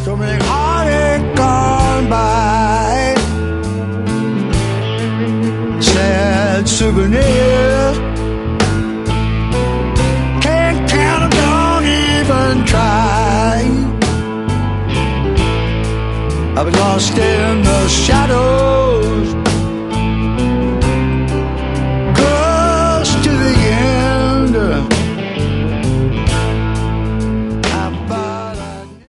So many heartache gone by. Sad souvenir. Can't count them, don't even try. I've been lost in the shadows.